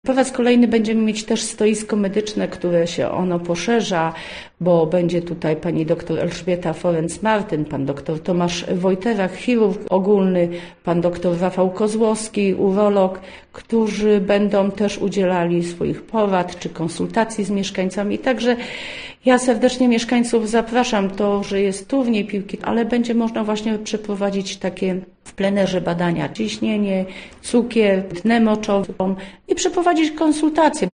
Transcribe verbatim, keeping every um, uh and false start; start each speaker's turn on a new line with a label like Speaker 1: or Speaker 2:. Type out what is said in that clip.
Speaker 1: Po raz kolejny będziemy mieć też stoisko medyczne, które się ono poszerza, bo będzie tutaj pani doktor Elżbieta Forenc-Martyn, pan doktor Tomasz Wojterak, chirurg ogólny, pan doktor Rafał Kozłowski, urolog, którzy będą też udzielali swoich porad czy konsultacji z mieszkańcami. Także ja serdecznie mieszkańców zapraszam. To, że jest turniej piłki, ale będzie można właśnie przeprowadzić takie w plenerze badania, ciśnienie, cukier, tnę moczową i przeprowadzić konsultacje.